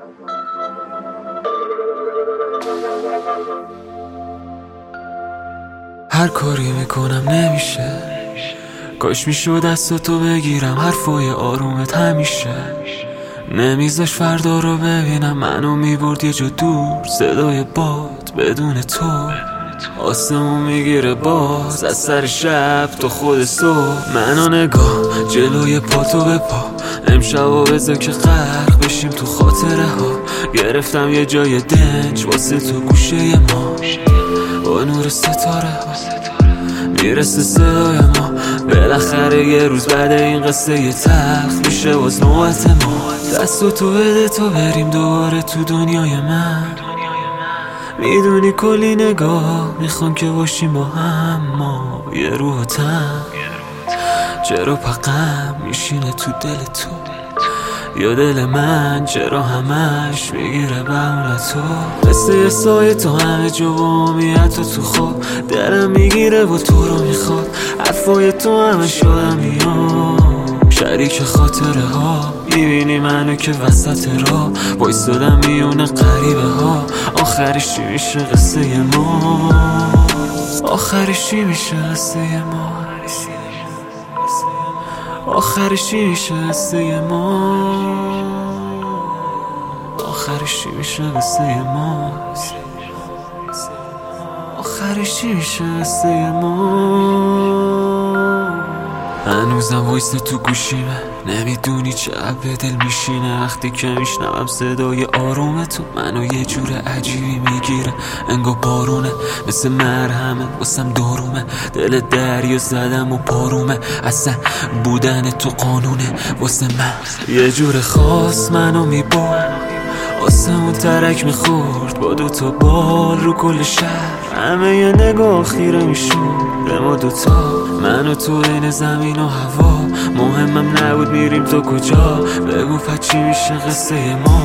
هر کاری میکنم نمیشه، کاش میشد دستاتو بگیرم حرفای آرومت همیشه نمیذاش فردا رو ببینم منو میبرد یه جا دور، صدای باد بدون تو آسمون میگیره باز از سر شب تا خود صبح. منو نگاه جلوی پاتو به پا، امشبا بذار که غرق بشیم تو خاطره ها. گرفتم یه جای دنج واسه تو گوشه ما، با نور ستاره ها میرسه صدای ما. بالاخره یه روز بعد این قصه یه تلخ میشه باز نوبت ما. دستاتو بده تا بریم دوباره تو دنیای من، میدونی کلی نگاه میخوان که باشیم با هم، ما یه روح تن. چرا پقم میشینه تو دل تو یا دل من، چرا همش میگیره بهونه تو؟ مثل یه سایه تو همه جا با حتی تو خواب دلم میگیره و تو رو میخواد. حرفای تو همه شدم میام شریک خاطره ها. میبینی منو که وسط راه وایستادم میونه غریبه ها. آخرش چی میشه قصه ما؟ آخرش چی میشه قصه ما؟ آخرش چی میشه قصه ما؟ آخرش چی میشه قصه ما؟ آخرش چی میشه قصه ما؟ هنوزم وایس تو گوشیمه، نمیدونی چه به دل میشینه وقتی که میشنوم صدای آروم تو. منو یه جور عجیبی میگیره انگار بارونه، مثل مرهمه واسم دارومه. دل دریا زدم و پارومه، اصلا بودن تو قانونه واسه من. یه جور خاص منو میبرد آسمون ترک میخورد با دوتا بال رو کل شهر. همه یه نگاه خیره میشون به ما دوتا، من و تو این زمین و هوا. مهمم نبود میریم تو کجا، بگو پس چی میشه قصه ما؟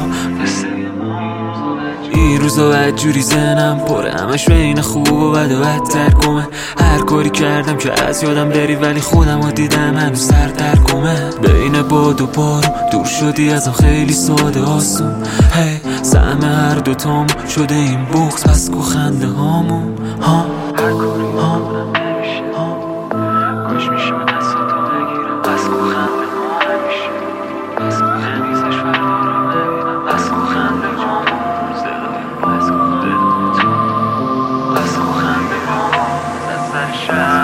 این روزا بدجوری ذهنم پره، همش بین خوب و بد و بدتر گمه. هر کاری کردم که از یادم بری ولی خودم رو دیدم هنوز سر در گمه. بین باد و بارون دور شدی ازم خیلی ساده آسون. هی سهم هر دوتام شده این بغض پس گو خنده هامون ها. هر کاری میکنم نمیشه، کاش میشد دستاتو بگیرم بس گو خنده ما همیشه. بس گو نمیزش فردا رو ببینم بس گو خنده هامون. بس گو خنده هامون از سر شب